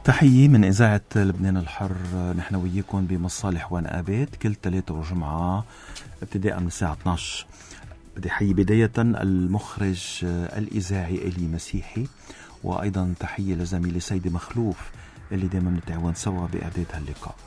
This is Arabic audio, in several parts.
تحية من إذاعة لبنان الحر. نحن وياكم بمصالح ونقابات كل ثلاثة وجمعة ابتداء من الساعة 12. بدي حيي بداية المخرج الإذاعي إلي مسيحي، وأيضا تحية لزميلي سيدي مخلوف اللي دائما نتعاون سوا بإعداد هاللقاء.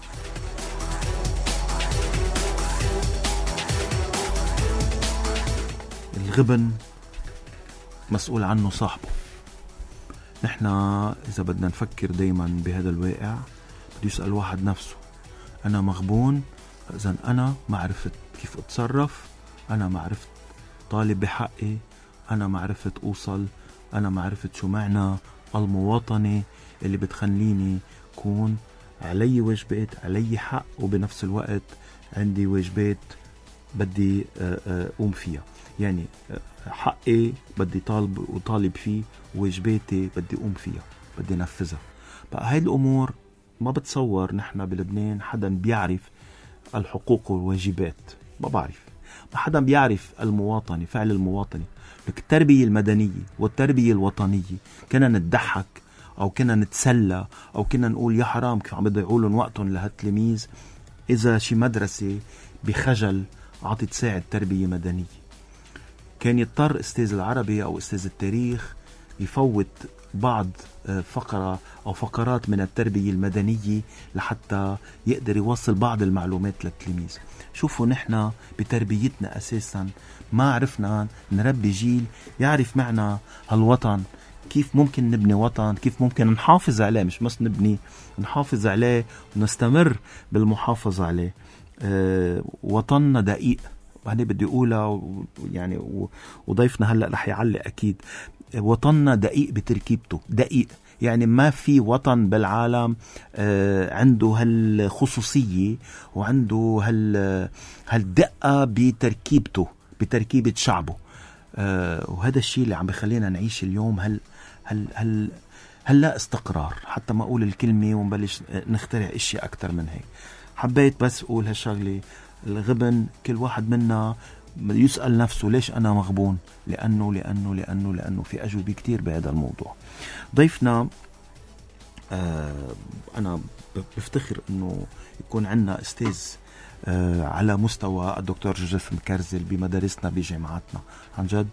الغبن مسؤول عنه صاحبه. نحن إذا بدنا نفكر دايما بهذا الواقع بدي يسأل واحد نفسه، أنا مغبون؟ إذن أنا ما عرفت كيف أتصرف، أنا ما عرفت طالب بحقي، أنا ما عرفت أوصل، أنا ما عرفت شو معنى المواطنة اللي بتخليني كون علي واجبات، علي حق، وبنفس الوقت عندي واجبات بدي أقوم فيها. يعني حقي بدي طالب فيه، واجباتي بدي أقوم فيها، بدي نفذها. بقى هاي الأمور ما بتصور نحن بلبنان حدا بيعرف الحقوق والواجبات، ما بعرف. ما حدا بيعرف المواطنة، فعل المواطنة. التربية المدنية والتربية الوطنية كنا نتضحك أو كنا نتسلى أو كنا نقول يا حرام كيف عم بيضيعوا وقتهم لهالتلاميذ إذا شي مدرسة بخجل عطي تساعد تربية مدنية. كان يضطر أستاذ العربي أو أستاذ التاريخ يفوت بعض فقرة أو فقرات من التربية المدنية لحتى يقدر يوصل بعض المعلومات للتلميذ. شوفوا نحن بتربيتنا أساسا ما عرفنا نربي جيل يعرف معنى هالوطن، كيف ممكن نبني وطن، كيف ممكن نحافظ عليه، مش بس نبني، نحافظ عليه ونستمر بالمحافظة عليه. وطننا دقيق، وهني بدي أقولها يعني وضيفنا هلأ رح يعلق أكيد. وطننا دقيق بتركيبته، دقيق يعني ما في وطن بالعالم عنده هالخصوصية وعنده هالدقة بتركيبته، بتركيبة شعبه. وهذا الشيء اللي عم بخلينا نعيش اليوم هلا استقرار، حتى ما أقول الكلمة ونبلش نخترع اشياء أكتر من هيك. حبيت بس أقول هالشغلة. الغبن كل واحد منا يسأل نفسه ليش أنا مغبون؟ لأنه في أجوبة كتير بهذا الموضوع. ضيفنا أنا بفتخر أنه يكون عنا أستاذ على مستوى الدكتور جوزيف مكرزل بمدارسنا بجامعاتنا. عن جد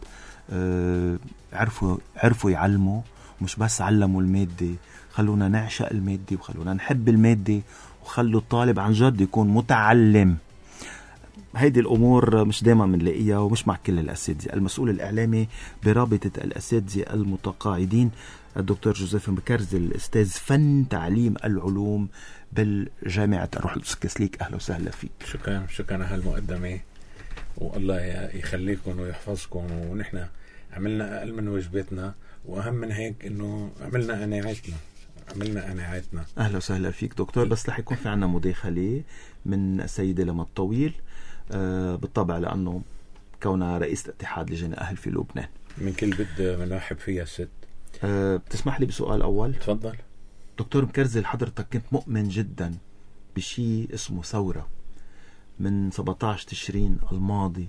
عرفوا يعلموا، مش بس علموا المادة، خلونا نعشق المادة وخلونا نحب المادة، وخلوا الطالب عن جد يكون متعلم. هيدي الأمور مش دايما منلاقيها ومش مع كل الأساتذة. المسؤول الإعلامي برابطة الأساتذة المتقاعدين الدكتور جوزيف مكرزل، أستاذ فن تعليم العلوم بالجامعة الروح القدس كسليك. أهلا وسهلا فيك. شكرا على هالمقدمة، والله يخليكم ويحفظكم. ونحن عملنا أقل من واجباتنا، وأهم من هيك إنه عملنا قناعاتنا. أهلا وسهلا فيك دكتور. بس رح يكون في عنا مداخلة من السيدة لما الطويل، بالطبع لأنه كونها رئيس اتحاد لجنة أهل في لبنان. من كل بد منرحب فيها الست. بتسمح لي بسؤال أول؟ تفضل. دكتور مكرزل، حضرتك كنت مؤمن جدا بشيء اسمه ثورة من 17 تشرين الماضي،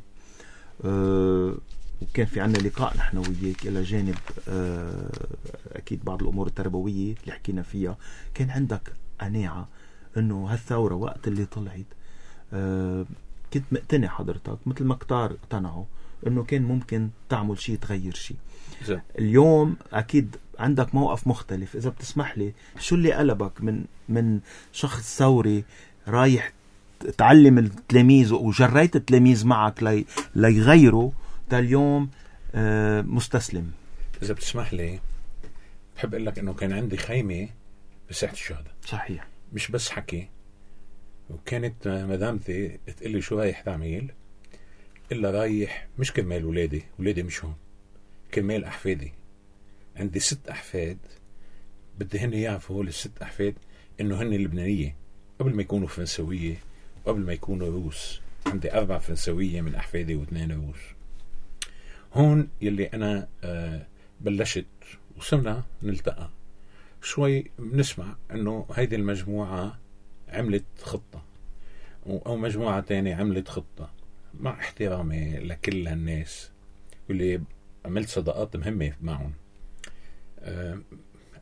وكان في عنا لقاء نحن وياك إلى جانب أكيد بعض الأمور التربوية اللي حكينا فيها. كان عندك قناعة أنه هالثورة وقت اللي طلعت كنت مقتنع حضرتك مثل ما كتار اقتنعوا أنه كان ممكن تعمل شيء تغير شيء. اليوم أكيد عندك موقف مختلف. إذا بتسمح لي، شو اللي قلبك من شخص ثوري رايح تعلم التلاميذ وجريت التلاميذ معك ليغيروا تا اليوم مستسلم؟ إذا بتسمح لي بحب أقول لك أنه كان عندي خيمة بساحة الشهداء. صحيح، مش بس حكي. وكانت مدامتي تقلي شو رايح تعمل؟ إلا رايح مش كرمال ولادي مش هون، كرمال أحفادي. عندي 6 أحفاد، بدي هن يعرفوا ال6 أحفاد إنه هن لبنانية قبل ما يكونوا فرنسوية وقبل ما يكونوا روس. عندي 4 فرنسوية من أحفادي و2 روس. هون يلي أنا بلشت وصرنا نلتقى شوي، بنسمع إنه هيدي المجموعة عملت خطة أو مجموعة تانية عملت خطة. مع احترامي لكل هالناس واللي عملت صداقات مهمة معهم،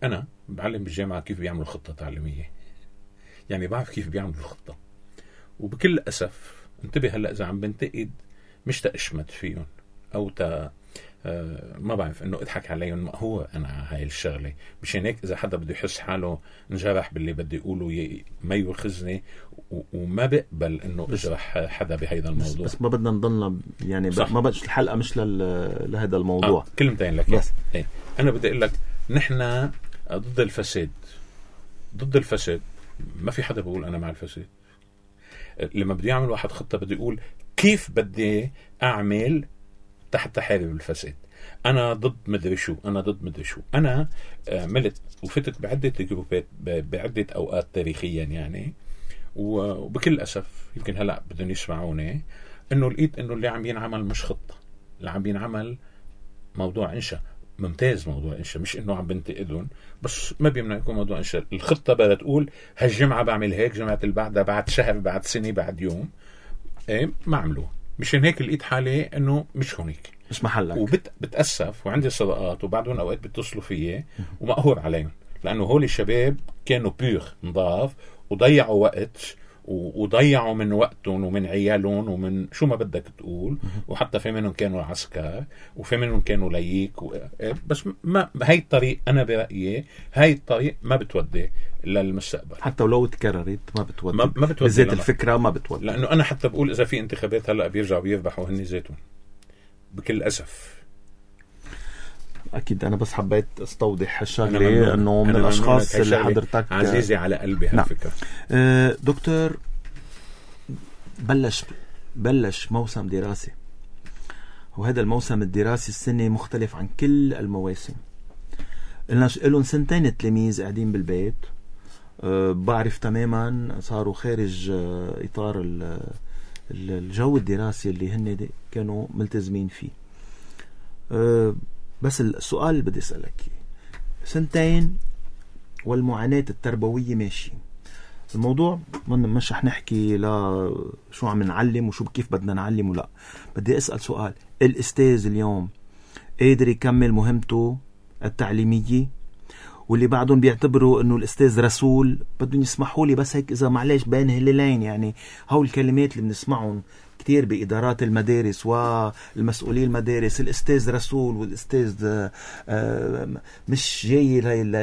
أنا بعلم بالجامعة كيف بيعملوا خطة تعليمية، يعني بعرف كيف بيعملوا الخطة. وبكل أسف انتبه هلأ إذا عم بنتقد مش تأشمت فيهم أو ما بعرف إنه اضحك عليهم، ما هو أنا هاي الشغلة. مش هيك إذا حدا بده يحس حاله انجرح باللي بدي يقوله ما يوخزني وما بقبل إنه اجرح حدا بهيدا الموضوع. بس ما بدنا نضلنا يعني ما بدش الحلقة مش لهذا الموضوع. كلمتين لك بس ايه. أنا بدي أقول لك نحن ضد الفساد، ضد الفساد. ما في حدا بيقول أنا مع الفساد. لما بدي أعمل واحد خطة بدي أقول كيف بدي أعمل تحت حارب الفساد. أنا ضد مدري شو، أنا ضد مدري شو. أنا عملت وفتت بعدة جروبات بعدة أوقات تاريخيا يعني، وبكل أسف يمكن هلأ بدهم يسمعوني إنه لقيت إنه اللي عم ينعمل مش خطة، اللي عم ينعمل موضوع إنشاء. ممتاز موضوع إنشاء، مش إنه عم بنتقدهم، بس ما بيمنع يكون موضوع إنشاء. الخطة بدها تقول هالجمعة بعمل هيك، جمعة اللي بعدها، بعد شهر، بعد سنة، بعد يوم. إيه ما عملوه. مشان هيك لقيت حالي إنه مش هونيك، مش محلك. وبتأسف وعندي صداقات وبعدهم أوقات بيتصلوا فيي ومقهور عليهم، لأنه هول الشباب كانوا بيغ نضاف وضيعوا وقت وضيعوا من وقتهم ومن عيالهم ومن شو ما بدك تقول، وحتى في منهم كانوا عسكر وفي منهم كانوا ليك بس ما هاي الطريق أنا برأيي هاي الطريق ما بتودي للمستقبل. حتى ولو تكررت ما بتودي، ما بتودي بزيت الفكرة ما بتودي. لأنه أنا حتى بقول إذا في انتخابات هلأ بيرجعوا بيربحوا هني زيتون بكل أسف. أكيد. أنا بس حبيت استوضح هالشغلة إنه من الأشخاص اللي حضرتك عزيزي على قلبي هالفكرة. دكتور، بلش موسم دراسي، وهذا الموسم الدراسي السنة مختلف عن كل المواسم. لهم سنتين التلاميذ قاعدين بالبيت. بعرف تماما صاروا خارج إطار الجو الدراسي اللي هن كانوا ملتزمين فيه. بس السؤال اللي بدي أسألك سنتين والمعاناة التربوية ماشيين. الموضوع مش رح نحكي لا شو عم نعلم وشو كيف بدنا نعلم ولا. بدي أسأل سؤال، الأستاذ اليوم قادر يكمل مهمته التعليمية؟ واللي بعدهم بيعتبروا انه الاستاذ رسول بدهم يسمحوا لي بس هيك اذا معلش بين هلالين، يعني هول الكلمات اللي بنسمعهم كتير بإدارات المدارس والمسؤولين المدارس، الأستاذ رسول والأستاذ مش جاي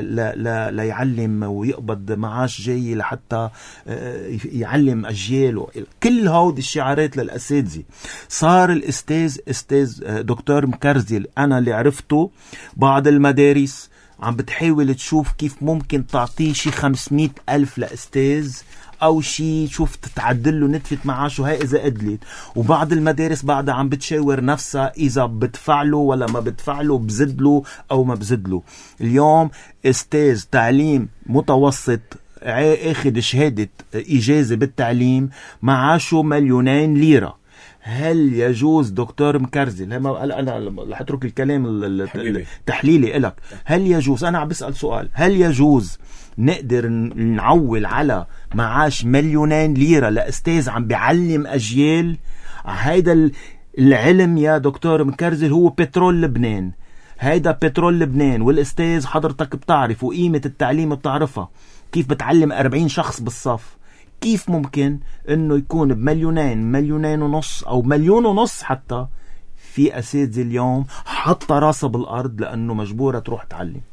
ليعلم ويقبض معاش، جاي لحتى يعلم أجياله. كل هود الشعارات للأساتذة. صار الأستاذ أستاذ دكتور مكرزي أنا اللي عرفته بعض المدارس عم بتحاول تشوف كيف ممكن تعطيه شي 500,000 لأستاذ أو شي شوف تتعدل له نتفة معاشه هاي إذا قدلت. وبعض المدارس بعدها عم بتشاور نفسها إذا بدفعله ولا ما بدفعله، بزدله أو ما بزدله. اليوم أستاذ تعليم متوسط أخذ شهادة إجازة بالتعليم معاشه 2,000,000 ليرة. هل يجوز دكتور مكرزل، أنا رح أترك الكلام التحليلي إلك، هل يجوز، أنا عم بسأل سؤال، هل يجوز نقدر نعول على معاش 2,000,000 ليرة لأستاذ عم بيعلم أجيال؟ هيدا العلم يا دكتور مكرزل هو بترول لبنان، هيدا بترول لبنان. والأستاذ حضرتك بتعرف وقيمة التعليم بتعرفها، كيف بتعلم 40 شخص بالصف. كيف ممكن انه يكون ب2,000,000 2,500,000 او 1,500,000 حتى في اساتذة اليوم حط راسها بالارض لانه مجبورة تروح تعلم؟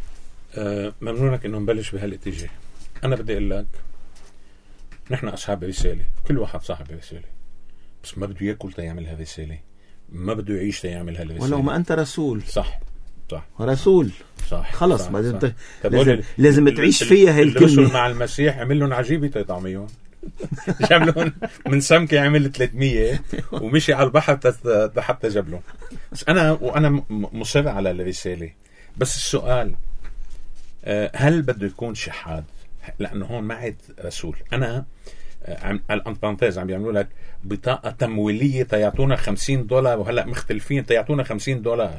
ممنونك انه نبلش بهالاتجاه. انا بدي اقول لك نحن اصحاب رسالة، كل واحد صاحب رسالة، بس ما بده ياكل تيعمل هالرسالة، ما بده يعيش تيعمل هالرسالة. ولو ما انت رسول. صح رسول صح خلص. ما لازم تعيش فيها هاي الكلمة. الرسل مع المسيح عمل لهم عجيبة تطعميهم، جاب لهم من سمكة عمل 300 ومشي على البحر حتى جاب لهم. بس أنا مصر على الرسالة. بس السؤال هل بده يكون شحاد؟ لأنه هون ما عاد رسول. أنا الانترانتيز عم بيعملوا لك بطاقة تمويلية تيعطونا $50 وهلأ مختلفين تيعطونا $50.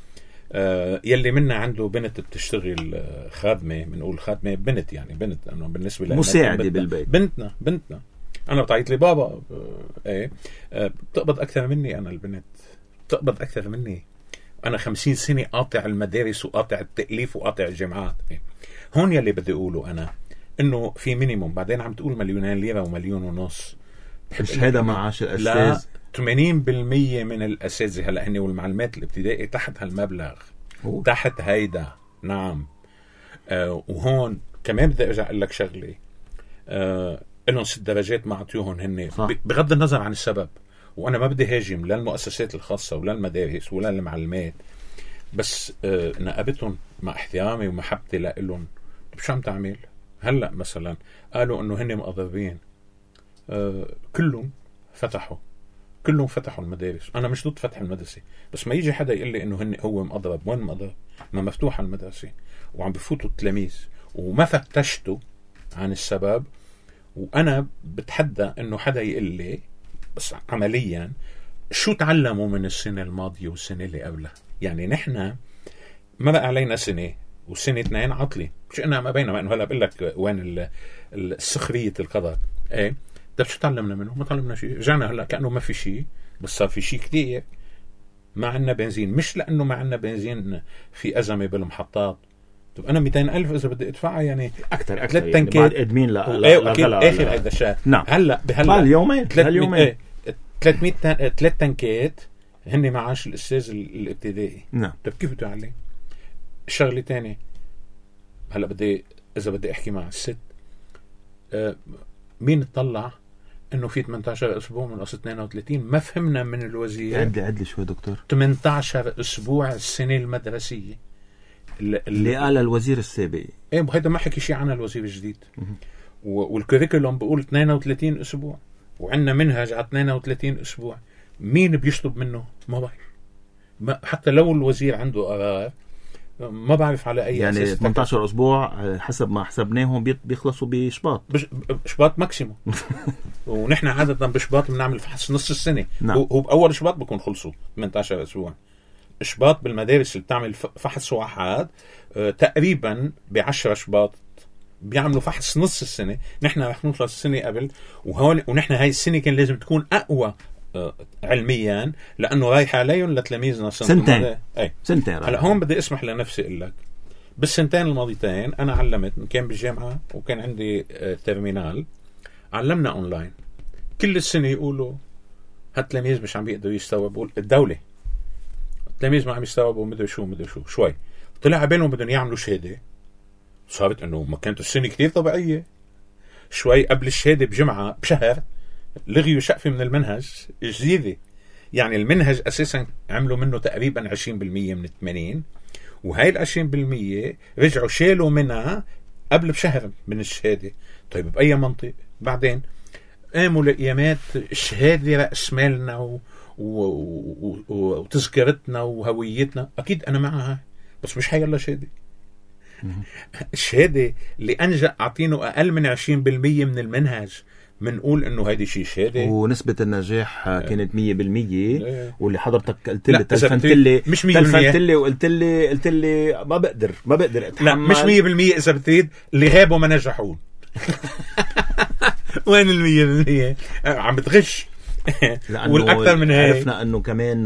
يلي منا عنده بنت بتشتغل خادمة، بنقول خادمة بنت، يعني بنت أنه بالنسبة لها مساعدة بالبيت، بنتنا أنا بتعيط لي بابا بتقبض أكثر مني، أنا البنت بتقبض أكثر مني، أنا 50 سنة قاطع المدارس وقاطع التأليف وقاطع الجامعات. هون يلي بدي أقوله أنا إنه في مينيموم. بعدين عم تقول 2,000,000 ليرة و1,500,000. مش هذا معاش الأستاذ؟ لا، 80% من الأساتذة هلا هن والمعلمات الابتدائي تحت هالمبلغ. تحت هيدا. نعم. وهون كمان بدي أرجع أقول لك شغلة. لهم 6 درجات ما عطيوهم هن بغض النظر عن السبب. وأنا ما بدي هاجم لا المؤسسات الخاصة ولا المدارس ولا المعلمات، بس نقبتهم مع احترامي ومحبتي لهم. شو عم تعمل هلأ؟ مثلا قالوا إنه هن مقربين. كلهم فتحوا المدارس. أنا مش ضد فتح المدرسة، بس ما يجي حدا يقول لي إنه هو مقرب. وين مقرب؟ ما مفتوحة المدرسة وعم بفوتوا التلاميذ وما فتشتوا عن السبب. وأنا بتحدى إنه حدا يقول لي بس عمليا شو تعلموا من السنة الماضية والسنة اللي قبلها. يعني نحن ما بقى علينا سنة والسنة 2 عطلة. مش إنها ما بيننا، إنه هلا بقول لك وين السخرية القدر. إيه طب شو تعلمنا منه؟ ما تعلمنا شيء. رجعنا هلا كأنه ما في شيء، بس صار في شيء كتير. ما عنا بنزين، مش لأنه ما عنا بنزين في أزمة بالمحطات. طب أنا 200,000 إذا بدي أدفعها يعني أكثر 3 تنكات أدمين آخر هذا الشهر. نعم. هلا اليومين 3 تنكات هن معاش الأستاذ الابتدائي. نعم. طب كيف تعلم؟ شغلة تانية هلا إذا بدي أحكي مع الست، مين تطلع إنه في 18 أسبوع من أصل 32؟ ما فهمنا من الوزير. عدلي شوي دكتور. 18 أسبوع السنة المدرسية اللي قال الوزير السابق. إيه هيدا ما حكي شيء عنها الوزير الجديد. والكوريكولوم بقول 32 أسبوع وعندنا منهج على 32 أسبوع. مين بيشطب منه؟ ما بعرف. حتى لو الوزير عنده قرار ما بعرف على أي يعني أساس. 18 أسبوع حسب ما حسبناهم بيخلصوا بشباط. شباط ماكسيموم. ونحن عادة بشباط بنعمل فحص نص السنة. نعم. هو بأول شباط بكون خلصوا 18 أسبوع. شباط بالمدارس اللي بتعمل فحص واحد تقريبا ب10 شباط بيعملوا فحص نص السنة. نحن رح نخلص السنة قبل. ونحن هاي السنة كان لازم تكون أقوى علميا لأنه رايح عليهم لتلاميذنا سنتين. سنتين. هلا هون بدي اسمح لنفسي اقول لك بالسنتين الماضيتين انا علمت، كان بالجامعه وكان عندي ترمينال. علمنا اونلاين. كل السنه يقولوا هالتلاميذ مش عم بيقدروا يستوعبوا. الدوله التلاميذ ما عم يستوعبوا مدري شو شوي. طلع عبالهم بدهم يعملوا شهاده. صارت انه ما كانت السنه كتير طبيعيه. شوي قبل الشهاده بجمعه بشهر لغيوا شقفه من المنهج جديده. يعني المنهج أساسا عملوا منه تقريبا 20% من 80، وهاي 20% رجعوا شالوا منها قبل بشهر من الشهادة. طيب بأي منطق؟ بعدين قاموا لقيامات الشهادة رأس مالنا وتذكرتنا وهويتنا. أكيد أنا معها، بس مش حيلا شهادة. الشهادة اللي أنجأ أعطينه أقل من 20% من المنهج منقول انه هيدي شيء شهاده. ونسبة النجاح كانت 100%. واللي حضرتك قلت لي تلفنت لي مش 100%. وقلت لي ما بقدر اتحمل. لا مش 100% اذا بتريد اللي غابوا ما نجحون. وين 100%؟ عم بتغش. والاكثر من هيك عرفنا انه كمان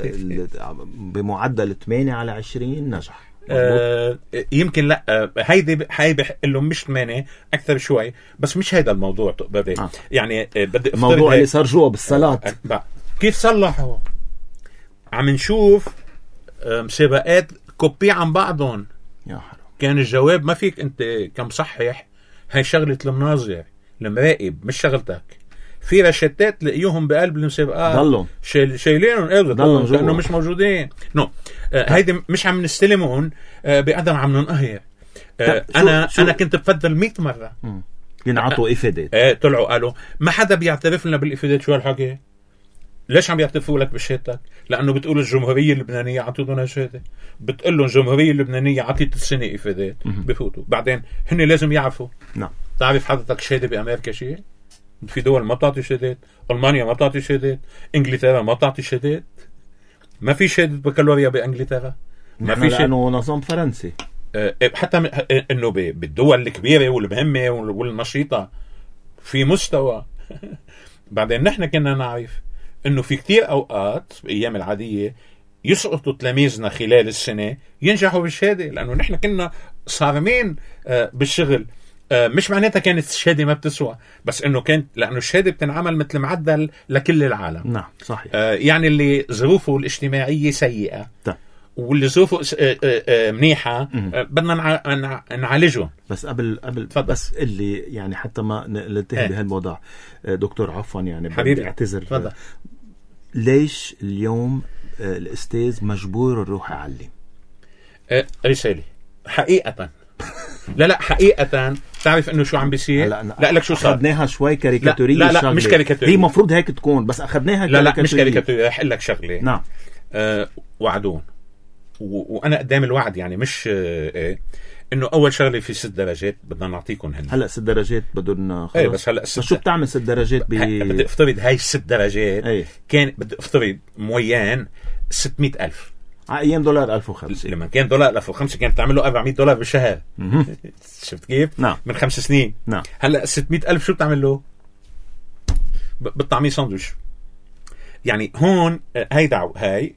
بمعدل 8/20 نجح. يمكن لا هاي بحق له مش 8 اكثر شوي، بس مش هيدا الموضوع تقبل. يعني بدي الموضوع اللي صار جوا بالصلاة كيف صلحوا. عم نشوف مسابقات كوبي عن بعضهم. يا حرام. كان الجواب ما فيك انت كمصحح، هاي شغلة المناظر المراقب مش شغلتك. في رشتات لقيوهم بقلب المسابقات ضلوا شايلينهم كأنه مش موجودين. هيدي مش عم نستلمهم بقدر عم ننقهر. أنا كنت بفضل 100 مرة ينعطوا إفادات. طلعوا قالوا ما حدا بيعترف لنا بالإفادات. شو هالحكي؟ ليش عم بيعترفوا لك بشهادتك؟ لأنه بتقول الجمهورية اللبنانية عطيتنا شهادة. بتقول لهم الجمهورية اللبنانية عطيت السنة إفادات. بفوتوا بعدين هن لازم يعرفوا. نعم. تعرف حضرتك شهادة بأمريكا شيء؟ في دول ما بتعطي شهادات. ألمانيا ما بتعطي شهادات. إنجلترا ما بتعطي شهادات. ما في شهادة بكالوريا بإنجلترا. ما في شيء. لأنه نظام فرنسي. حتى إنه بالدول الكبيرة والمهمة والنشيطة في مستوى. بعدين نحن كنا نعرف إنه في كتير أوقات بأيام العادية يسقطوا تلاميذنا خلال السنة ينجحوا بالشهادة، لأنه نحن كنا صارمين بالشغل. مش معناتها كانت الشهادة ما بتسوى، بس انه كانت لانه الشهادة بتنعمل مثل معدل لكل العالم. نعم صحيح. يعني اللي ظروفه الاجتماعية سيئة واللي ظروفه منيحة بدنا نعالجهم. بس قبل بس اللي يعني حتى ما ننتهي بهالموضوع دكتور، عفوا يعني بدي اعتذر. ليش اليوم الاستاذ مجبور يروح يعلم؟ رسالة حقيقة لا حقيقة تعرف انه شو عم بيصير؟ لا لك شو صار؟ اخذناها شوي كاريكاتورية. لا مش كاريكاتورية، هي مفروض هيك تكون، بس اخذناها لا مش كاريكاتورية. رح اقول لك شغلة. نعم. وعدون وانا قدام الوعد، يعني مش انه اول شغله في 6 درجات بدنا نعطيكم هن. هلا 6 درجات بدنا خلص. بس هلا شو بتعمل 6 درجات بدي افترض هاي 6 درجات كان بدي افترض مويان 600,000 ايام دولار 1005. لما كان دولار 1005 كانت تعمل له $400 بالشهر. شفت كيف؟ نعم. من 5 سنين. نعم. هلا 600,000 شو بتعمل له؟ بتطعميه ساندويش. يعني هون هاي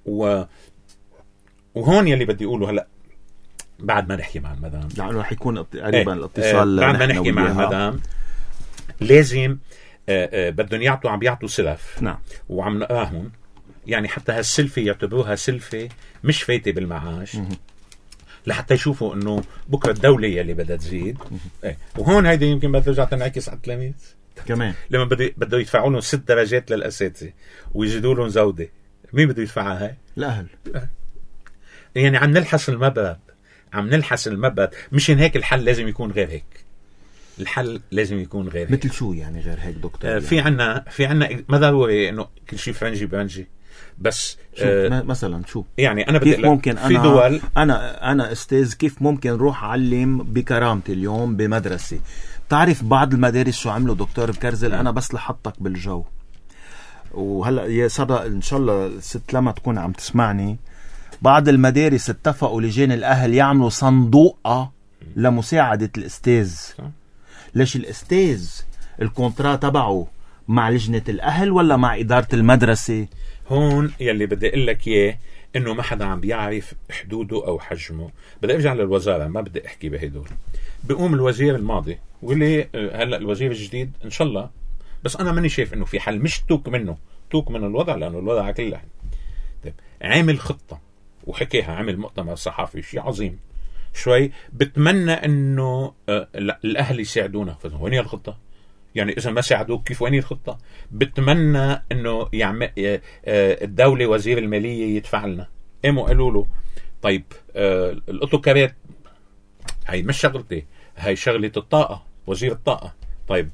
وهون يلي بدي اقوله هلا بعد ما نحكي مع المدام، لانه رح يكون قريبا الاتصال. بعد ما نحكي مع المدام لازم بدهم عم بيعطوا سلف. نعم. وعم نقراهم، يعني حتى هالسلفة يعتبروها سلفة مش فايتة بالمعاش، لحتى يشوفوا انه بكره الدولة يلي بدها تزيد. وهون هيدا يمكن بدها ترجع تنعكس على التلاميذ كمان، لما بده يدفعوا لهم 6 درجات للأساتذة ويزيدوا لهم زودة. مين بده يدفعها هاي؟ الأهل. يعني عم نلحس المبد. مشان هيك الحل لازم يكون غير هيك. الحل لازم يكون غير هيك. مثل شو يعني غير هيك دكتور؟ يعني في عنا ما ضروري انه كل شيء فرنجي برنجي، بس مثلا شو يعني انا كيف ممكن في دول انا استاذ كيف ممكن روح اعلم بكرامتي اليوم بمدرسة؟ تعرف بعض المدارس شو عملوا دكتور بكرزل؟ انا بس لحطك بالجو، وهلا يا صدى ان شاء الله ست لما تكون عم تسمعني، بعض المدارس اتفقوا لجان الاهل يعملوا صندوقة لمساعدة الاستاذ. ليش الاستاذ الكونترا تبعه مع لجنة الاهل ولا مع ادارة المدرسة؟ هون يلي بدي اقول لك اياه انه ما حدا عم بيعرف حدوده او حجمه. بدي ارجع للوزارة، ما بدي احكي بهدول. بيقوم الوزير الماضي واللي هلا الوزير الجديد ان شاء الله، بس انا ماني شايف انه في حل، مش توك من الوضع، لانه الوضع كله طيب. عامل خطة وحكيها، عامل مؤتمر صحفي شيء عظيم شوي. بتمنى انه الاهل يساعدونا. وين هي الخطة؟ يعني اذا ما ساعدوك كيف وين هي الخطة؟ بتمنى انه يعمل الدولة وزير المالية يدفع لنا. قاموا قالوا له طيب الاوتوكارات هاي مش شغلتي، هاي شغلة الطاقة، وزير الطاقة. طيب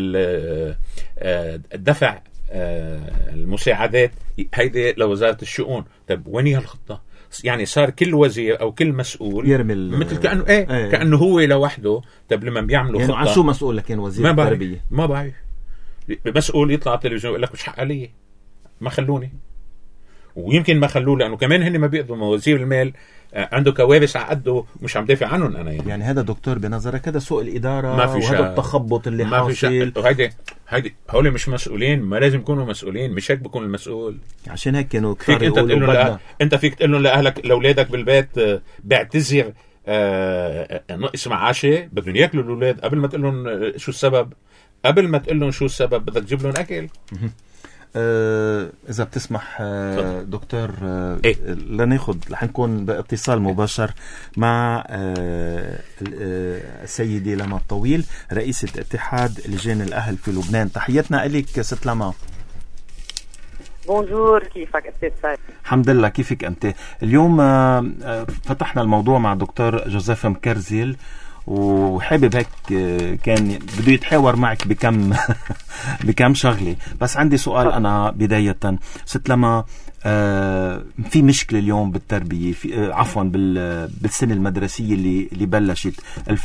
الدفع المساعدات هيدي لوزارة الشؤون. طيب وين هي الخطة؟ يعني صار كل وزير او كل مسؤول يرمي مثل كأنه كأنه هو لوحده. طب لما بيعملوا يعني خطة عن شو مسؤول؟ لكن وزير التربية ما بعرف. مسؤول يطلع على التلفزيون يقول لك مش حق علي، ما خلوني. ويمكن ما خلوه لانه كمان هن ما بيقدروا. وزير المال عنده كوارث على قده مش عم دافع عنهم انا. يعني هذا دكتور بنظرك هذا سوء الاداره ما في وهذا التخبط اللي ما حاصل. هيدي هول مش مسؤولين، ما لازم يكونوا مسؤولين. مش هيك بكون المسؤول. عشان هيك كانوا كثير يقولوا انت فيك تقول لهم لاهلك لاولادك بالبيت بعتذر نقص معاشه بدهم ياكلوا الاولاد. قبل ما تقول لهم شو السبب، بدك تجيب لهم اكل. إذا بتسمح دكتور لناخد رح نكون باتصال مباشر مع السيدة لما الطويل رئيسة اتحاد لجان الأهل في لبنان. تحياتنا إليك ست لما. بونجور، كيفك أستاذ سعيد؟ الحمد لله. كيفك أنت؟ اليوم فتحنا الموضوع مع دكتور جوزيف مكرزل، وحابب هيك كان بده يتحاور معك بكم شغلة. بس عندي سؤال أنا بداية. ست لما في مشكلة اليوم بالتربية، عفوا بالسنة المدرسية اللي بلشت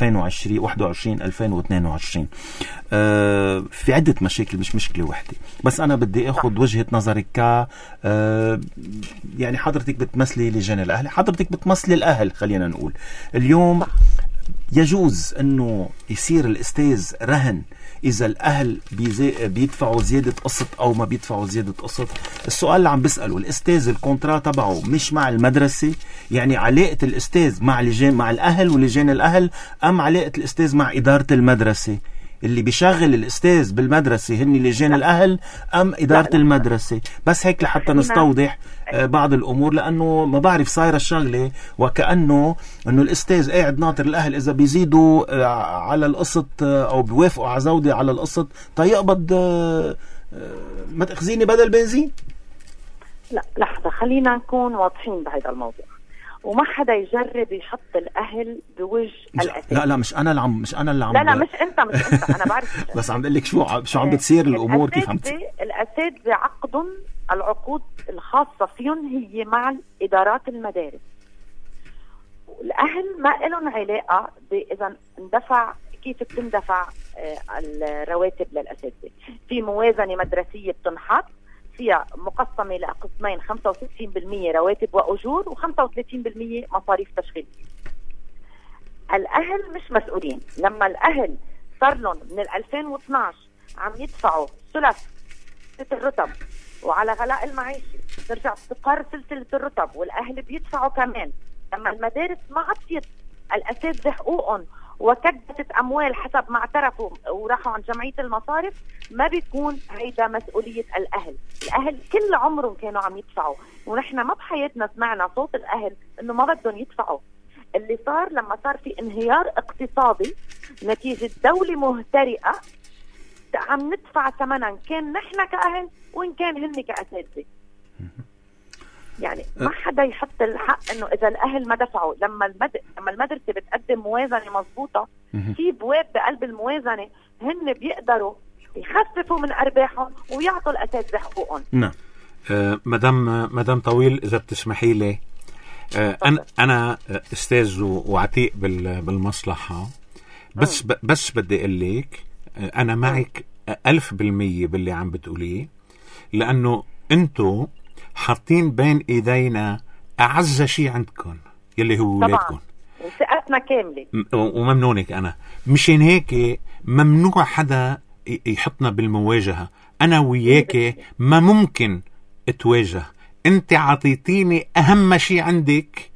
2021-2022 في عدة مشاكل، مش مشكلة واحدة. بس أنا بدي أخذ وجهة نظرك يعني حضرتك بتمثلي لجان الأهل، حضرتك بتمثلي الأهل، خلينا نقول اليوم يجوز أنه يصير الأستاذ رهن إذا الأهل بيدفعوا زيادة قسط أو ما بيدفعوا زيادة قسط؟ السؤال اللي عم بسأله الأستاذ الكونترا تبعه مش مع المدرسة، يعني علاقة الأستاذ مع لجان مع الأهل ولجان الأهل، أم علاقة الأستاذ مع إدارة المدرسة؟ اللي بيشغل الأستاذ بالمدرسة هن لجان الأهل أم إدارة المدرسة؟ بس هيك لحتى نستوضح بعض الأمور، لأنه ما بعرف صايرة الشغلة وكأنه أنه الأستاذ قاعد ناطر الأهل إذا بيزيدوا على القسط أو بيوافقوا على زودة على القسط تيقبض ما تأخذيني بدل بنزين. لا لحظة، خلينا نكون واضحين بهذا الموضوع، وما حدا يجرب يحط الأهل بوجه الأساس. لا مش أنا اللي عم لا مش أنت أنا بعرف بس عم بقول لك شو عم بتصير الأمور كيف عم الأساتذة عقدهم العقود الخاصة فيهم هي مع إدارات المدارس. الأهل ما لهم علاقة إذا اندفع كيف بتندفع الرواتب للأساتذة. في موازنة مدرسية بتنحط فيها مقسمة لقسمين، 65% رواتب وأجور و35% مصاريف تشغيلية. الأهل مش مسؤولين. لما الأهل صار لهم من 2012 عم يدفعوا ثلث الرتب وعلى غلاء المعيشة ترجع تقر سلسلة الرتب والأهل بيدفعوا كمان. لما المدارس ما عطيت الأساتذة حقوقهم وكدت أموال حسب ما اعترفوا وراحوا عن جمعية المصارف، ما بيكون هيدا مسؤولية الأهل. الأهل كل عمرهم كانوا عم يدفعوا، ونحن ما بحياتنا سمعنا صوت الأهل إنه ما بدهم يدفعوا. اللي صار لما صار في انهيار اقتصادي نتيجة دولة مهترئة عم ندفع ثمنا، كان نحن كأهل وإن كان هن كأساتذة. يعني ما حدا يحط الحق انه اذا الاهل ما دفعوا. لما المدرسه بتقدم موازنه مضبوطه، في بواب بقلب الموازنه هن بيقدروا يخففوا من ارباحهم ويعطوا الاساتذه حقوقهم. نعم. مدام طويل اذا بتسمحي لي، انا استاذ وعتيق بالمصلحه، بس بدي اقول لك انا معك 1000% باللي عم بتقوليه، لانه انتو حاطين بين ايدينا اعز شيء عندكم يلي هو ولادكم، وثقتنا كامله وممنونك. انا مشان هيك ممنوع حدا يحطنا بالمواجهه. انا وياك ما ممكن اتواجه. انت عطيتيني اهم شيء عندك،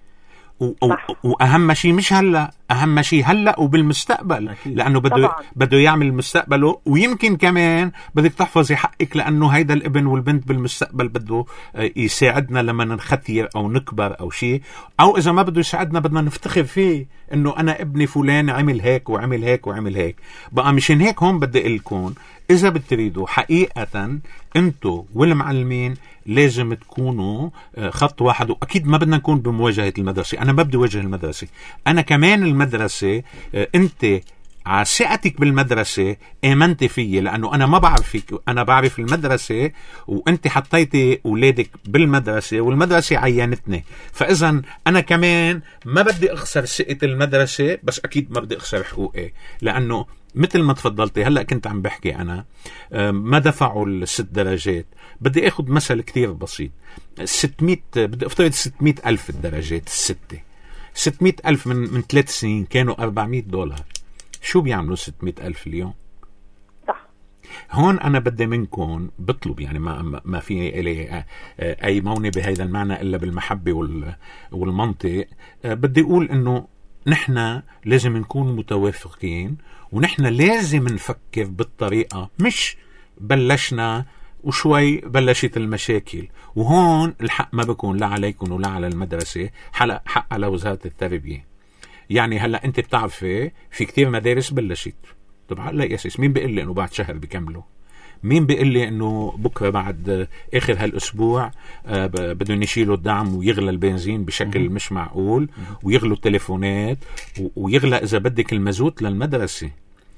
واهم شيء مش هلا، اهم شيء هلا وبالمستقبل أكيد. لانه بده يعمل مستقبله، ويمكن كمان بدك تحفظي حقك، لانه هيدا الابن والبنت بالمستقبل بده يساعدنا لما نختير او نكبر او شيء، او اذا ما بده يساعدنا بدنا نفتخر فيه انه انا ابني فلان عمل هيك وعمل هيك وعمل هيك. بقى مشان هيك هون بدي اقول لكم اذا بتريدوا حقيقه انتو والمعلمين لازم تكونوا خط واحد. وأكيد ما بدنا نكون بمواجهة المدرسة. أنا ما بدي وجه المدرسة، أنا كمان المدرسة. أنت على ثقتك بالمدرسة آمنت فيه، لأنه أنا ما بعرفك، أنا بعرف المدرسة، وأنت حطيتي أولادك بالمدرسة والمدرسة عينتني. فإذا أنا كمان ما بدي أخسر ثقة المدرسة، بس أكيد ما بدي أخسر حقوقي، لأنه مثل ما تفضلتي هلأ كنت عم بحكي أنا ما دفعوا ال6 درجات. بدي أخذ مثل كتير بسيط. 600 بدي أفترض 600,000 الدرجات الستة. 600,000 من 3 سنين كانوا $400. شو بيعملوا 600,000 اليوم؟ صح. هون أنا بدي منكم بطلب، يعني ما في إلي أي مونة بهذا المعنى إلا بالمحبة والمنطق. بدي أقول إنه نحن لازم نكون متوافقين، ونحن لازم نفكر بالطريقة، مش بلشنا وشوي بلشت المشاكل. وهون الحق ما بكون لا عليكم ولا على المدرسة، حق على وزارة التربية. يعني هلأ أنت بتعرفي في كتير مدارس بلشت. طبعا هلأ يا سيس مين بيقول لي إنه بعد شهر بيكملوا؟ مين بيقول لي إنه بكرة بعد آخر هالأسبوع بدهم يشيلوا الدعم ويغلى البنزين بشكل مش معقول، ويغلوا التليفونات، ويغلى إذا بدك المازوت للمدرسة.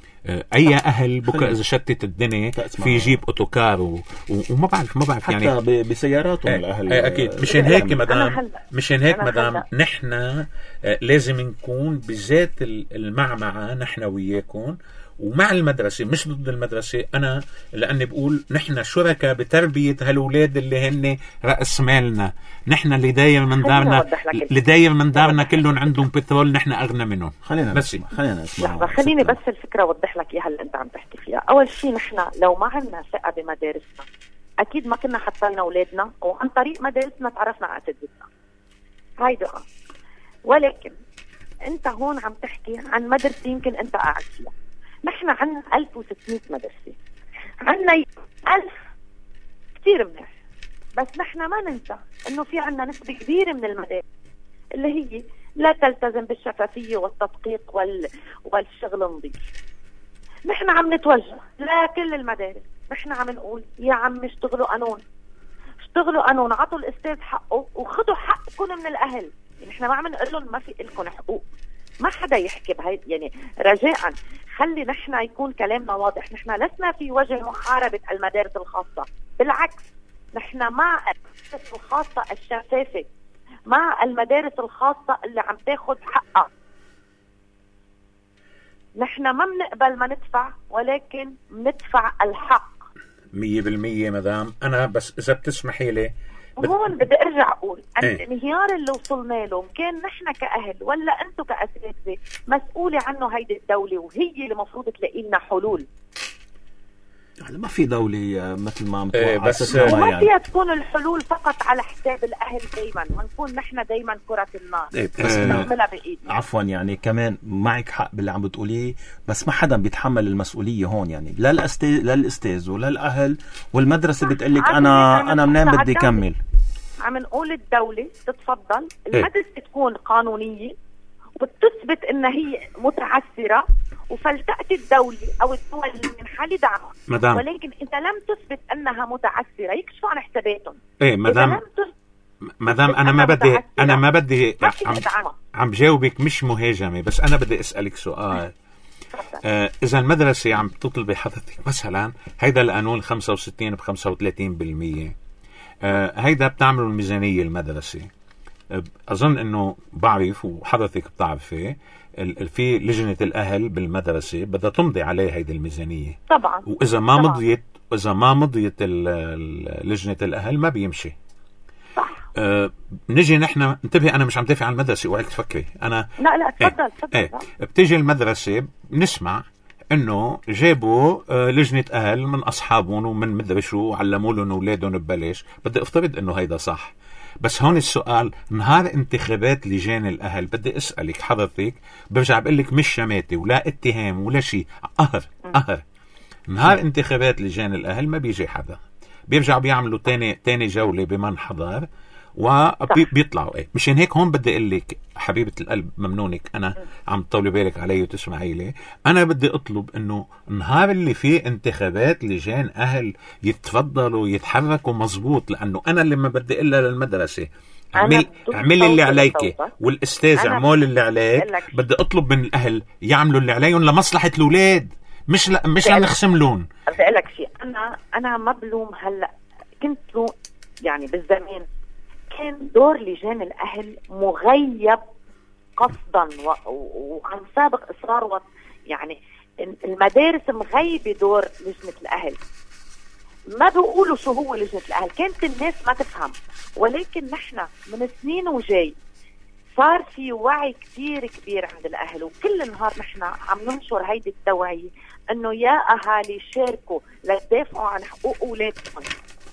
أي أهل بكرة إذا شتت الدنيا في يجيب أوتوكار وما بعرف يعني حتى بسياراتهم الأهل. أكيد. مشان هيك مدام نحن لازم نكون بذات المعمعة نحن وياكم، ومع المدرسة مش ضد المدرسة. أنا لأني بقول نحن شركاء بتربية هالولاد اللي هن رأس مالنا، نحن اللي داير من دارنا كلهم عندهم بترول، نحن أغنى منهم. خليني بس الفكرة أوضح لك إياها اللي أنت عم تحكي فيها. أول شيء نحن لو ما عنا ثقة بمدارسنا أكيد ما كنا حطينا أولادنا، وعن طريق مدارسنا تعرفنا على أساتذتنا. هيدا ولكن أنت هون عم تحكي عن مدرسة يمكن أنت قاعد فيها. نحن عنا 1600 مدرسة، عنا 1000 كتير منيح، بس نحن ما ننسى إنه في عنا نسبة كبيرة من المدارس اللي هي لا تلتزم بالشفافية والتدقيق والشغل نظيف. نحن عم نتوجه لكل المدارس، نحن عم نقول يا عم اشتغلوا قانون، عطوا الأستاذ حقه وخذوا حقكم من الأهل. يعني نحن ما عم نقول لهم ما في لكم حقوق، ما حدا يحكي بهاي. يعني رجاء خلي نحن يكون كلامنا واضح. نحن لسنا في وجه محاربة المدارس الخاصة، بالعكس نحن مع المدارس الخاصة الشفافة، مع المدارس الخاصة اللي عم تاخد حقها. نحن ما بنقبل ما ندفع، ولكن ندفع الحق 100%. مدام أنا بس إذا بتسمحي لي هون بدي ارجع اقول الانهيار اللي وصلنا له كان نحن كأهل ولا انتم كأساتذة مسؤولة عنه هيدي الدولة، وهي اللي المفروض تلاقي لنا حلول. ما في دولة مثل ما بس ما فيها تكون الحلول فقط على حساب الأهل دايما، ونكون نحن دايما كرة النار بس نعملها بإيدنا. عفوا يعني كمان معك حق باللي عم بتقوليه، بس ما حدا بيتحمل المسؤولية هون. يعني لا الأستاذ ولا الأهل والمدرسة بتقلك أنا منين بدي كمل. عم نقول الدولة تتفضل المدرسة تكون قانونية وتثبت إنها هي متعثرة، وفلتأتي الدولة أو الدول من حال دعمها. ولكن إذا لم تثبت أنها متعثرة يكشفوا عن حساباتهم. مدام أنا ما بدي عم بجاوبك مش مهاجمة، بس أنا بدي أسألك سؤال. إذا المدرسة عم تطلبي حضرتك مثلا هيدا القانون 65 ب35%، هيدا بتعملوا الميزانية المدرسة. أظن أنه بعرف وحضرتك بتعرفي في لجنة الأهل بالمدرسة بدها تمضي عليه هيدي الميزانية طبعا. وإذا ما مضيت لجنة الأهل ما بيمشي. صح. نجي نحن انتبه، أنا مش عم دافع عن المدرسة وهيك تفكري أنا. لا تفضل. بتيجي المدرسة نسمع انه جابوا لجنة اهل من اصحابهم ومن مدري شو وعلموا لهم اولادهم ببلاش. بدي افترض انه هيدا صح، بس هون السؤال نهار انتخابات لجان الاهل بدي اسالك حضرتك، برجع بقول لك مش شماتي ولا اتهام ولا شيء، قهر. نهار انتخابات لجان الاهل ما بيجي حدا، بيرجعوا بيعملوا تاني جولة بمن حضر وبيطلعوا. مشان هيك هون بدي اقول لك حبيبة القلب ممنونك، انا عم تطولي بالك علي وتسمعي لي. انا بدي اطلب انه نهار اللي فيه انتخابات لجان اهل يتفضلوا يتحركوا مزبوط، لانه انا اللي ما بدي اقولها للمدرسة اعمل اللي عليك والاستاذ اعمل اللي عليك. بدي اطلب من الاهل يعملوا اللي عليهم لمصلحة الاولاد، مش لنخصم لون. بدي اقول لك شيء، انا ما بلوم. هلا كنت يعني بالزمان كان دور لجان الأهل مغيب قصدا وعن سابق إصرار يعني المدارس مغيبة دور لجنة الأهل. ما بيقولوا شو هو لجنة الأهل، كانت الناس ما تفهم. ولكن نحن من سنين وجاي صار في وعي كتير كبير عند الأهل، وكل نهار نحن عم ننشر هيدي التوعية إنه يا أهالي شاركوا لتدافعوا عن حقوق أولادكم.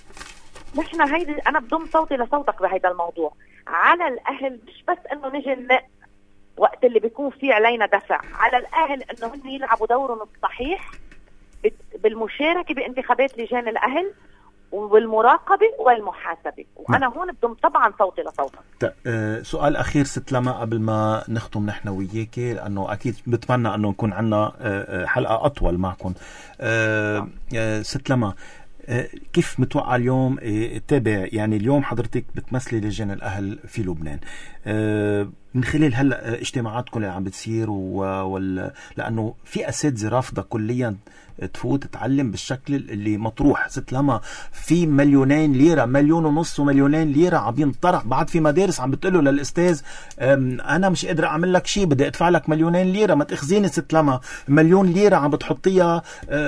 نحن هيدي أنا بضم صوتي لصوتك بهيدا الموضوع على الأهل، مش بس إنه نجي وقت اللي بيكون فيه علينا دفع، على الأهل إنه هم يلعبوا دورهم الصحيح بالمشاركة بانتخابات لجان الأهل والمراقبة والمحاسبة. وأنا هون بضم طبعا صوتي لصوتك. سؤال أخير ست لما قبل ما نختم نحن وياكي، لأنه أكيد بتمنى أنه نكون عنا حلقة أطول معكم. ست لما كيف متوقع اليوم تابع؟ يعني اليوم حضرتك بتمثلي لجان الأهل في لبنان، من خلال هلا اجتماعاتكم اللي عم بتصير لانه في اساتذه رافضه كليا تفوت تتعلم بالشكل اللي مطروح. ست لما في مليونين ليره، 1.5 مليون ومليونين ليره عم ينطرح. بعد في مدارس عم بتقول له للاستاذ انا مش قادر اعمل لك شيء، بدي ادفع لك 2 مليون ليره. ما تاخذيني ست لما، 1 مليون ليره عم بتحطيها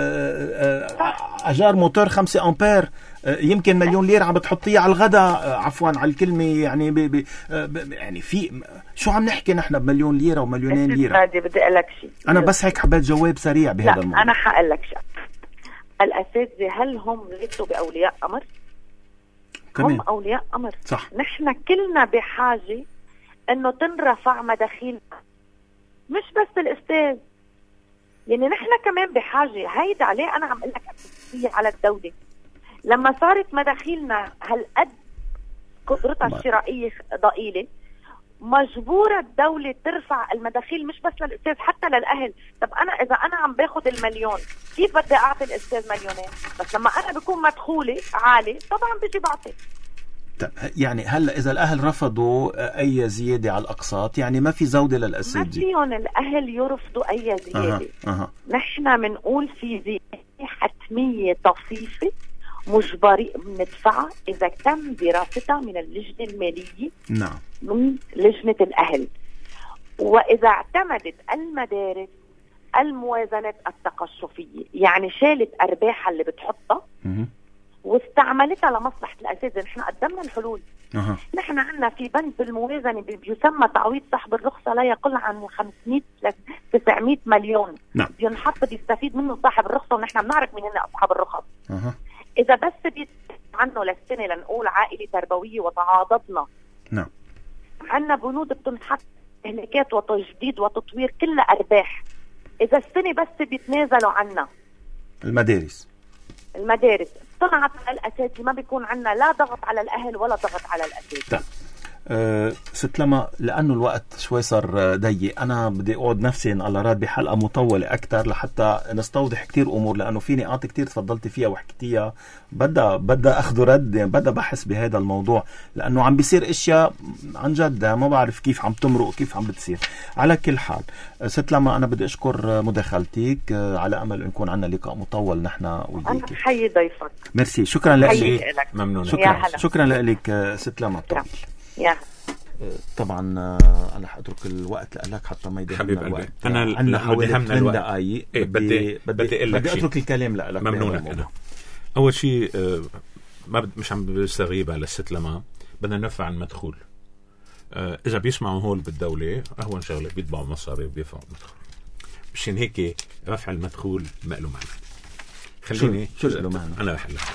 اجار موتور 5 امبير، يمكن 1 مليون ليره عم بتحطيها على الغداء، عفوا على الكلمه يعني يعني في شو عم نحكي نحن بمليون ليره ومليونين ليره. بدي اقول لك شيء، انا بس هيك حبيت جواب سريع بهذا الموضوع. لا انا حقول لك شيء، الاساتذه هل هم ليسوا باولياء امر؟ كمان هم اولياء امر، صح. نحن كلنا بحاجه انه تنرفع مداخيل، مش بس الاستاذ، يعني نحن كمان بحاجه. هيدا عليه انا عم اقول لك على الدوله لما صارت مداخيلنا هالقد قدرتها الشرائيه ضئيله، مجبوره الدوله ترفع المداخيل مش بس للاستاذ حتى للاهل. طب انا اذا انا عم باخذ المليون كيف بدي اعطي الاستاذ 2 مليون؟ بس لما انا بكون مدخولي عالي طبعا بيجي بعطي. يعني هلا اذا الاهل رفضوا اي زياده على الاقساط يعني ما في زوده للاساتذه، ما فيهم الاهل يرفضوا اي زياده. نحن بنقول في زياده حتميه طفيفه مجبري بندفعها اذا تم دراستها من اللجنه الماليه، نعم، من لجنه الاهل، واذا اعتمدت المدارس الموازنات التقشفيه، يعني شالت ارباحها اللي بتحطها واستعملتها لمصلحه الاساتذه. نحن قدمنا الحلول. نحن عندنا في بند بالموازنه بيسمى تعويض سحب الرخصه لا يقل عن 500 ل 900 مليون، بينحط بيستفيد منه صاحب الرخصه، ونحن بنعرف مين هن اصحاب الرخص. اذا بس عنه للسنه لنقول عائله تربويه وتعاضدنا، نعم، عندنا بنود بتنحط استهلاكات وتجديد وتطوير كلها ارباح. اذا السنه بس بيتنازلوا عنا المدارس طلعت على الاساتذه، ما بيكون عنا لا ضغط على الاهل ولا ضغط على الاساتذه. ست لما لأنه الوقت شوي صار ضيق، أنا بدي أقعد نفسي على راد بحلقة مطولة أكتر لحتى نستوضح كتير أمور، لأنه في نقاط كتير تفضلت فيها وحكيتيها بدأ أخذ رد، بدأ بحث بهذا الموضوع، لأنه عم بيصير إشياء عن جد ما بعرف كيف عم تمرق وكيف عم بتصير. على كل حال ست لما أنا بدي أشكر مداخلتك، على أمل نكون عنا لقاء مطول نحن وياك. أنا حي ضيفك. ميرسي، شكرا لك. ممنون. شكرا لك ست لما. طبعا انا حاترك الوقت لك حتى ما يدهمنا الوقت. انا عندنا حوالي 8 دقائق. بدي اترك الكلام لك. ممنونك. انا اول شيء مش عم بستغيب على الست لما، بدنا ندفع عن المدخول. اذا بيسمعوا هول بالدوله اهون شغله بيطبعوا مصاري وبيدفعوا المدخول، مشان هيك رفع المدخول ما له معنى. خليني شو له معنى؟ انا رح لك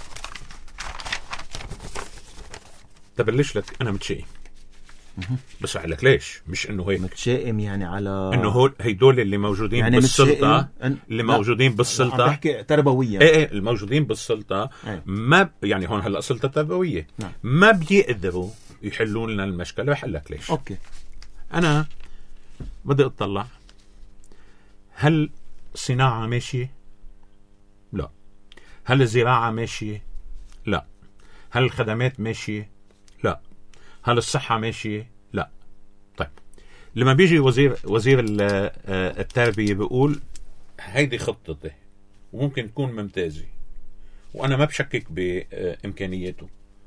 تبلش لك. انا متشائم، بس أقول لك ليش. مش انه هيك متشائم يعني على انه هيدول اللي موجودين يعني بالسلطه، اللي موجودين بالسلطه، عم بحكي تربويا. ايه الموجودين بالسلطه ما يعني هون هلا سلطه تربويه، ما بيقدروا يحلوا لنا المشكله. بحل لك ليش. اوكي، انا بدي اطلع هل الصناعه ماشيه؟ لا. هل الزراعه ماشيه؟ لا. هل الخدمات ماشيه؟ لا. هل الصحة ماشية؟ لا. طيب لما بيجي وزير التربية بيقول هيدي خطتي وممكن تكون ممتازة وأنا ما بشكك بإمكانياته،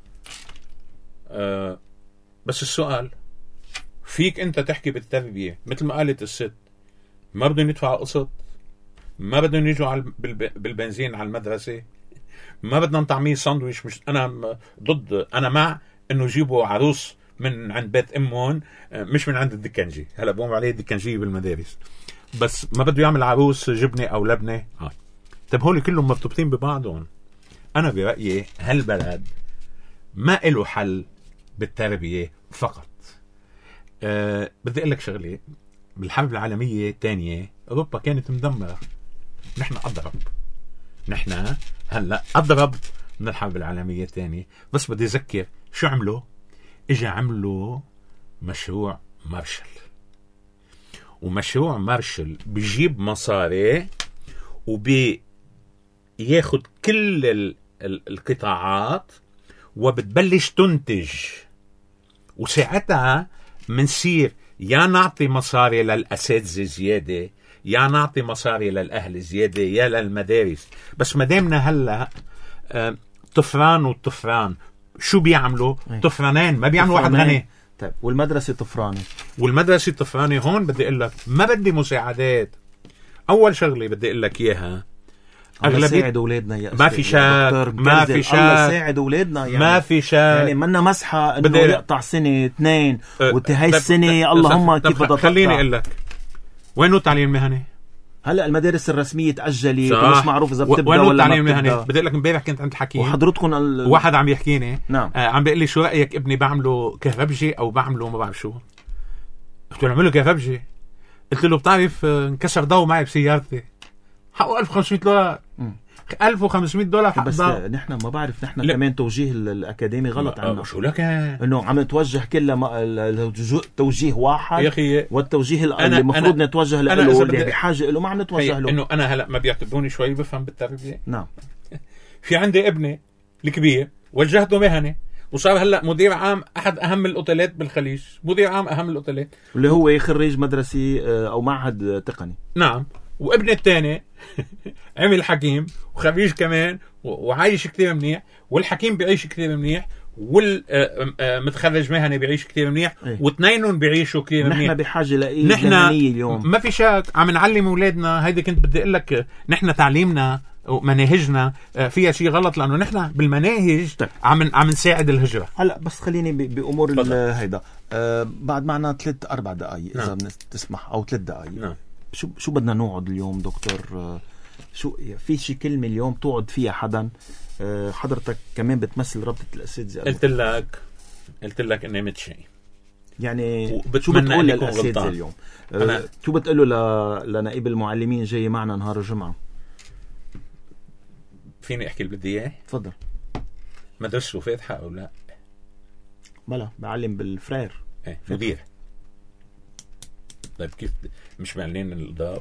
بس السؤال فيك أنت تحكي بالتربية مثل ما قالت الست ما بدهم يدفعوا قسط، ما بدهم يجوا بالبنزين على المدرسة، ما بدنا نطعميه ساندويش. مش أنا ضد، أنا مع انه يجيبوا عروس من عند بيت امهم مش من عند الدكنجي. هلا بقوم عليه الدكنجي بالمدارس، بس ما بده يعمل عروس جبنه او لبنه. طيب هول كلهم مرتبطين ببعضهم. انا برايي هالبلد ما له حل بالتربيه فقط. بدي اقول لك شغله، بالحرب العالميه الثانيه اوروبا كانت مدمره، نحن هلا اضرب من الحرب العالميه الثانيه. بس بدي اذكر شو عملوا. اجا عملوا مشروع مارشل، ومشروع مارشل بيجيب مصاري وبياخد كل القطاعات وبتبلش تنتج، وساعتها منصير يا نعطي مصاري للأساتذة زيادة، يا نعطي مصاري للأهل زيادة، يا للمدارس. بس مدامنا هلأ طفران والطفران شو بيعملوا؟ طفرانين، ما بيعملوا واحد غني. طيب والمدرسة طفرانة، والمدرسة طفرانة. هون بدي أقول لك ما بدي مساعدات. أول شغلة بدي أقول لك إياها، أغلبية ساعد أولادنا يا ما في شك، ما في شك، الله ساعد أولادنا يعني. ما في شك يعني منا مسحة إنه يقطع سنة 2 وهي السنة اللهم كيف بدها. خليني أقول لك وينو التعليم المهني؟ هلا المدارس الرسمية تأجلت ومش معروف إذا بتبدأ ولا التعليم المهني. بدي أقول لك امبارح كنت عند الحكيم وحضرتكم واحد عم يحكيني. نعم. عم بيقول لي شو رأيك ابني بعمله كهربجي أو بعمله ما بعرف شو. قلت له اعمله كهربجي. قلت له بتعرف انكسر ضوء معي بسيارتي حقه $1500. $1500 حق بس ضوء. نحن ما بعرف، نحن كمان توجيه الأكاديمي غلط عنا. شو لك إنه عم نتوجه كله توجيه واحد يا أخي، والتوجيه اللي المفروض نتوجه له اللي بحاجة له ما عم نتوجه له. إنه أنا هلا ما بيعتبروني شوي بفهم بالتربية. نعم. في عندي ابني الكبير وجهته مهني وصار هلا مدير عام احد اهم الاوتيلات بالخليج، مدير عام اهم الاوتيلات اللي هو خريج مدرسي او معهد تقني. نعم. وابني الثاني عمل حكيم وخريج كمان وعايش كتير منيح، والحكيم بيعيش كتير منيح، والمتخرج مهني بيعيش كتير منيح، واثنينهم بيعيشوا كتير منيح. نحن بحاجة لإيه جنونية اليوم. ما في شك عم نعلم أولادنا. هيدا كنت بدي أقول لك، نحن تعليمنا ومناهجنا فيها شيء غلط، لأنه نحن بالمناهج عم نساعد الهجرة. هلا بس خليني بأمور هيدا بعد معنا 3-4 دقايق إذا تسمح، أو 3 دقايق. نعم. شو بدنا نقعد اليوم دكتور؟ شو في شي كلمة اليوم تقعد فيها حدا؟ حضرتك كمان بتمثل رابطة الأساتذة. قلت لك إني متشي يعني شو بتقول للأساتذة اليوم؟ شو بتقول له لنائب المعلمين جاي معنا نهار الجمعة؟ فيني أحكي اللي بدي إياه؟ تفضل. مدرسته فاتحة أو لا؟ بلا بعلم بالفرير. مدير. طيب كيف مش معلنين الإضاءة؟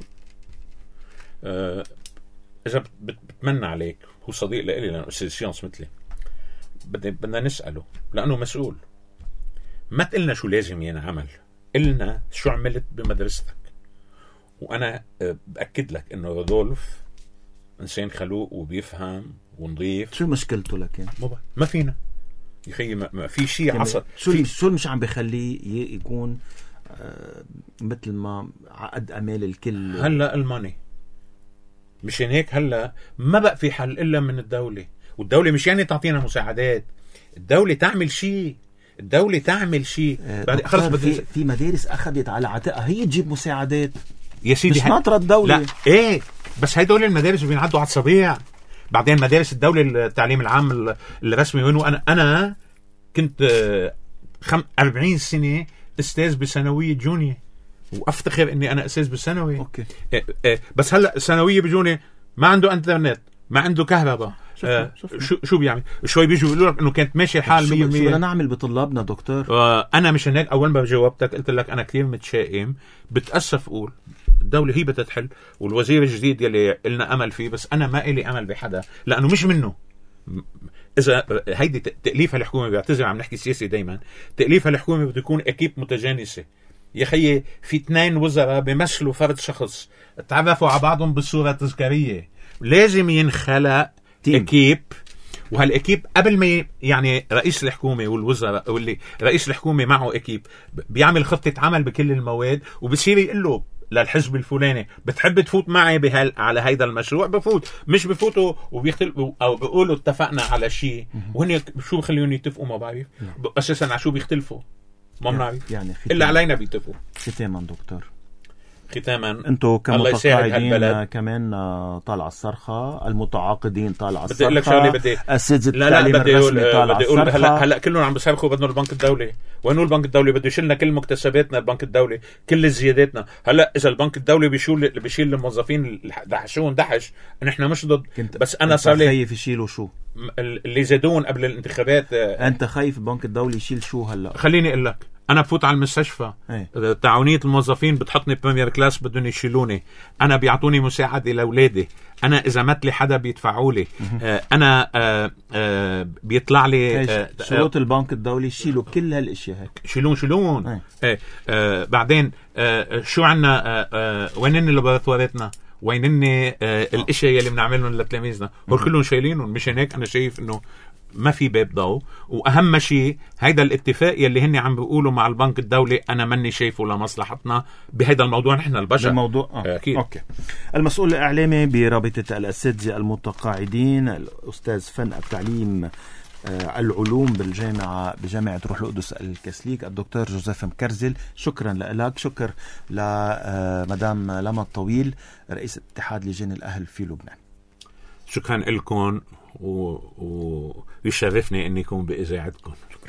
إذا بتمنى عليك، هو صديق لإلي لأنه أستاذ سيانس مثلي، بدنا نسأله لأنه مسؤول. ما تقلنا شو لازم ينعمل، قلنا شو عملت بمدرستك. وأنا بأكد لك إنه رودولف إنسان خلوق وبيفهم ونضيف. شو مشكلته لكن؟ ما فينا يا أخي، ما في شيء حصل. شو مش عم بيخليه يكون مثل ما عقد أمال الكل؟ هلا الماني مشان هيك هلا ما بقى في حل إلا من الدولة. والدولة مش يعني تعطينا مساعدات، الدولة تعمل شيء. الدولة تعمل شيء. خلص في مدارس أخذت على عاتقها هي تجيب مساعدات يا سيدي، مش ناطرة الدولة. لا إيه، بس هيدول المدارس بينعدوا على الصبيع. بعدين مدارس الدولة التعليم العام الرسمي وين. أنا كنت 40 سنة أستاذ بثانوية جونية، وأفتخر إني أنا أستاذ بالثانوي. أوكي. بس هلا ثانوية بجونية ما عنده إنترنت، ما عنده كهرباء. شو بيعمل؟ شوي بيجوا يقولوا لك إنه كانت ماشي الحال 100%. شو بدنا نعمل بطلابنا دكتور؟ أنا مش هناك. أول ما جاوبتك قلت لك أنا كثير متشائم، بتأسف أقول الدولة هي بتتحل، والوزير الجديد يلي قلنا أمل فيه، بس أنا ما إلي أمل بحدا لأنه مش منه. إذا هيدي تأليفها الحكومة، بعتذر عم نحكي سياسي دايما، تأليفها الحكومة بده يكون أكيب متجانسة. يا خيي في 2 وزراء بيمثلوا فرد شخص تعرفوا على بعضهم بالصورة التذكارية، لازم ينخلق أكيب. وهالأكيب قبل ما يعني رئيس الحكومة والوزراء واللي رئيس الحكومة معه أكيب بيعمل خطة عمل بكل المواد، وبصير يقول له للحزب الفلاني بتحب تفوت معي على هيدا المشروع، بفوت. مش بفوتوا وبيختلفوا او بيقولوا اتفقنا على شيء وهن شو بخليهم يتفقوا ما بعرف. اساسا على شو بيختلفوا ما بنعرف يعني الا علينا بيتفقوا. ختاما دكتور، ختاما انتو كمتقاعدين كمان طالع الصرخة، المتعاقدين طالع الصرخة، بدي اقول لك شغله، اساتذة التعليم الرسمي طالع الصرخة. هلا كلهم عم بيصرخوا بدنا البنك الدولي. وينو البنك الدولي؟ بده يشيلنا كل مكتسباتنا البنك الدولي، كل زياداتنا. هلا اذا البنك الدولي بيشيل الموظفين دحشون دحش، نحن مش ضد. بس انا صار لي خايف يشيلوا شو اللي زادون قبل الانتخابات. انت خايف البنك الدولي يشيل شو؟ هلا خليني اقول لك، انا بفوت على المستشفى تعاونية الموظفين بتحطني ببريمير كلاس بدهم يشيلوني، انا بيعطوني مساعدة لاولادي، انا اذا مات لي حدا بيدفعوا لي، انا بيطلع لي شروط البنك الدولي يشيلوا كل هالاشياء هيك شيلون بعدين شو عنا وينن لابوراتواراتنا، وينن الاشياء اللي بنعملهم لتلاميذنا، هول كلهم شايلينهم. مش هيك انا شايف انه ما في باب ضوء. واهم شيء هيدا الاتفاق يلي هن عم بيقولوا مع البنك الدولي انا ماني شايفه لمصلحتنا بهيدا الموضوع. نحن البشر الموضوع اكيد. اوكي. المسؤول الاعلامي برابطه الاساتذه المتقاعدين الاستاذ فن التعليم العلوم بجامعة روح القدس الكاثوليك الدكتور جوزيف مكرزل، شكرا لك. شكر لمدام لما الطويل رئيس اتحاد لجان الأهل في لبنان. شكرا لكم ويشرفني اني اكون باذاعتكم.